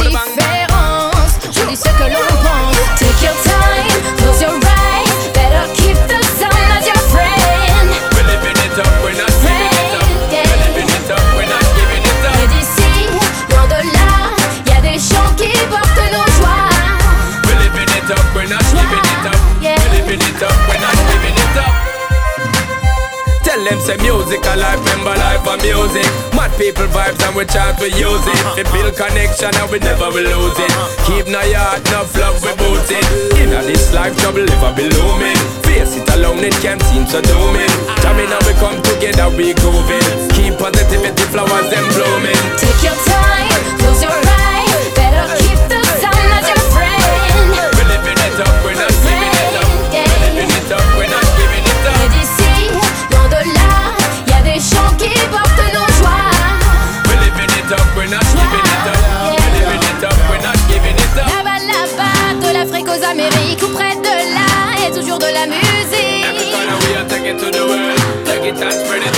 différence. Je dis ce que l'on pense. Take your time, close your eyes. Better keep the sound as your friend. We're living it up, we're not giving it up. We're living it up, we're not giving it up. Et d'ici, loin de là, y'a des chants qui portent nos joies. We're living it up, we're not giving it up. We're living it up, we're not giving it up. Tell them say music a life, remember life a music. Mad people vibes and we chant we use it. We build connection and we never will lose it. Keep no yard, no love we boot it. Inna this life trouble ever be looming. Face it alone it can't seem so dooming. Jamming and we come together we grooving. Keep positivity flowers them blooming. Take your time, close your eyes. Better keep the sound as your friend. We're living it up, we're not giving it up. We're living it up, we're not giving it up. Et d'ici, loin de là, y'a des chants qui portent nos joies. We're living it up, we're not giving it up. We're living it up, we're not giving it up. Là-bas, de l'Afrique aux Amériques ou près de là, et toujours de la musique. Every corner we are take it to the world. Take it and spread it